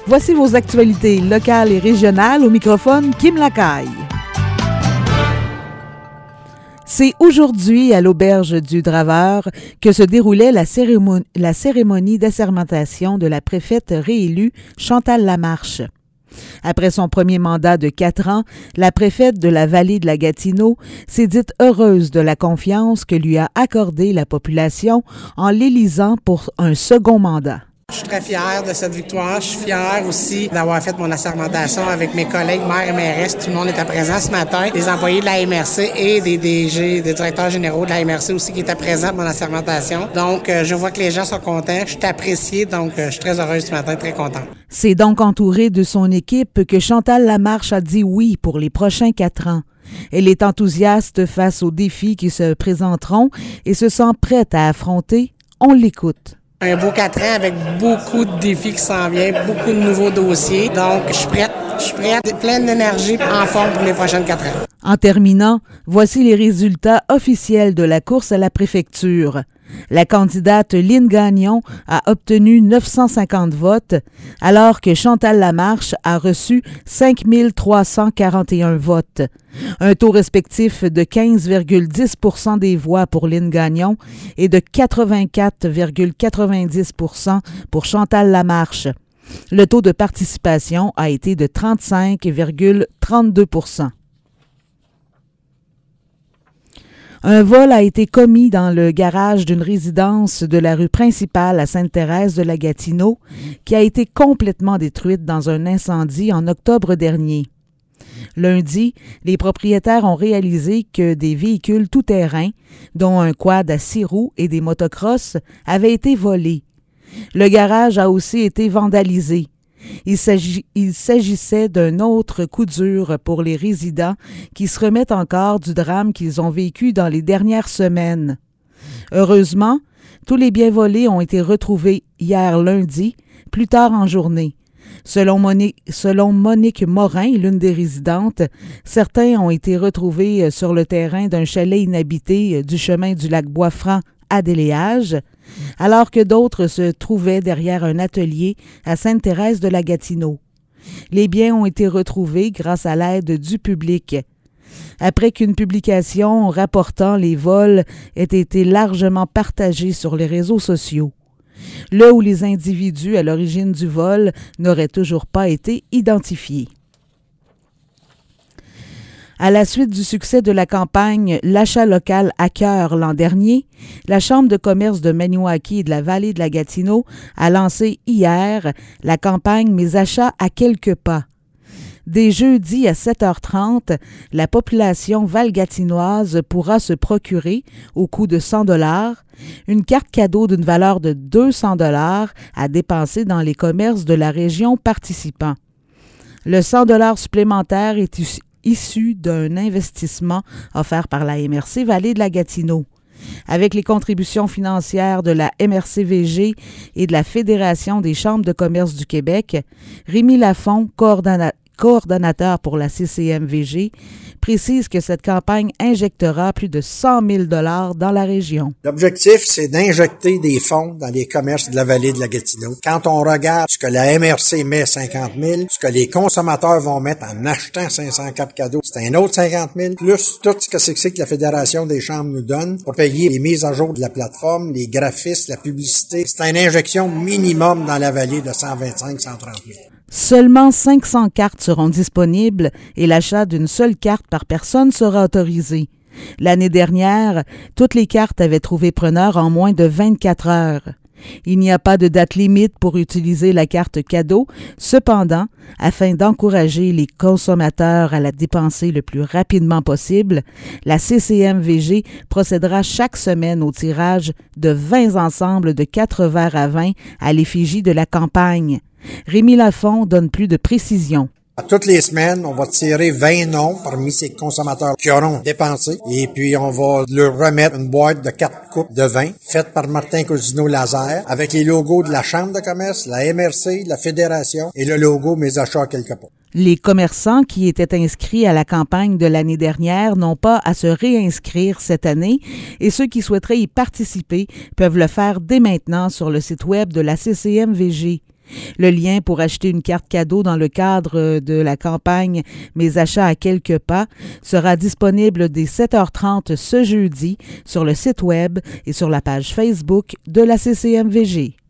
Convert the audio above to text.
Voici vos actualités locales et régionales au microphone Kim Lacaille. C'est aujourd'hui à l'Auberge du Draveur que se déroulait la cérémonie d'assermentation de la préfète réélue Chantal Lamarche. Après son premier mandat de 4 ans, la préfète de la vallée de la Gatineau s'est dite heureuse de la confiance que lui a accordée la population en l'élisant pour un second mandat. Je suis très fière de cette victoire. Je suis fière aussi d'avoir fait mon assermentation avec mes collègues maires et mairesses. Tout le monde était présent ce matin. Les employés de la MRC et des DG, des directeurs généraux de la MRC aussi qui étaient présents pour mon assermentation. Donc, je vois que les gens sont contents. Je suis appréciée, donc je suis très heureuse ce matin, très contente. C'est donc entourée de son équipe que Chantal Lamarche a dit oui pour les prochains 4 ans. Elle est enthousiaste face aux défis qui se présenteront et se sent prête à affronter. On l'écoute. Un beau 4 ans avec beaucoup de défis qui s'en viennent, beaucoup de nouveaux dossiers. Donc, je suis prête, pleine d'énergie, en forme pour les prochaines 4 ans. En terminant, voici les résultats officiels de la course à la préfecture. La candidate Lynne Gagnon a obtenu 950 votes, alors que Chantal Lamarche a reçu 5 341 votes. Un taux respectif de 15,10 % des voix pour Lynne Gagnon et de 84,90 % pour Chantal Lamarche. Le taux de participation a été de 35,32 %. Un vol a été commis dans le garage d'une résidence de la rue principale à Sainte-Thérèse de la Gatineau, qui a été complètement détruite dans un incendie en octobre dernier. Lundi, les propriétaires ont réalisé que des véhicules tout-terrain, dont un quad à 6 roues et des motocross, avaient été volés. Le garage a aussi été vandalisé. Il s'agissait d'un autre coup dur pour les résidents qui se remettent encore du drame qu'ils ont vécu dans les dernières semaines. Heureusement, tous les biens volés ont été retrouvés hier lundi, plus tard en journée. Selon Monique Morin, l'une des résidentes, certains ont été retrouvés sur le terrain d'un chalet inhabité du chemin du lac Boisfranc à Déléage, alors que d'autres se trouvaient derrière un atelier à Sainte-Thérèse de la Gatineau. Les biens ont été retrouvés grâce à l'aide du public. Après qu'une publication rapportant les vols ait été largement partagée sur les réseaux sociaux. Là où les individus à l'origine du vol n'auraient toujours pas été identifiés. À la suite du succès de la campagne L'achat local à cœur l'an dernier, la Chambre de commerce de Maniwaki et de la vallée de la Gatineau a lancé hier la campagne Mes achats à quelques pas. Dès jeudi à 7h30, la population valgatinoise pourra se procurer, au coût de 100 $, une carte cadeau d'une valeur de 200 $ à dépenser dans les commerces de la région participant. Le 100 $ supplémentaire est issu d'un investissement offert par la MRC Vallée de la Gatineau. Avec les contributions financières de la MRC-VG et de la Fédération des chambres de commerce du Québec, Rémi Lafont, coordonnateur pour la CCM-VG, précise que cette campagne injectera plus de 100 000 $ dans la région. L'objectif, c'est d'injecter des fonds dans les commerces de la vallée de la Gatineau. Quand on regarde ce que la MRC met 50 000, ce que les consommateurs vont mettre en achetant 500 cartes cadeaux, c'est un autre 50 000, plus tout ce que c'est que la Fédération des chambres nous donne pour payer les mises à jour de la plateforme, les graphistes, la publicité. C'est une injection minimum dans la vallée de 125 000 130 000. Seulement 500 cartes seront disponibles et l'achat d'une seule carte par personne sera autorisé. L'année dernière, toutes les cartes avaient trouvé preneur en moins de 24 heures. Il n'y a pas de date limite pour utiliser la carte cadeau. Cependant, afin d'encourager les consommateurs à la dépenser le plus rapidement possible, la CCM-VG procédera chaque semaine au tirage de 20 ensembles de 4 verres à vin à l'effigie de la campagne. Rémi Lafont donne plus de précisions. À toutes les semaines, on va tirer 20 noms parmi ces consommateurs qui auront dépensé et puis on va leur remettre une boîte de 4 coupes de vin faite par Martin Cousineau Laser avec les logos de la Chambre de commerce, la MRC, la Fédération et le logo Mes achats à quelque part. Les commerçants qui étaient inscrits à la campagne de l'année dernière n'ont pas à se réinscrire cette année et ceux qui souhaiteraient y participer peuvent le faire dès maintenant sur le site web de la CCM-VG. Le lien pour acheter une carte cadeau dans le cadre de la campagne Mes achats à quelques pas sera disponible dès 7h30 ce jeudi sur le site web et sur la page Facebook de la CCMVG.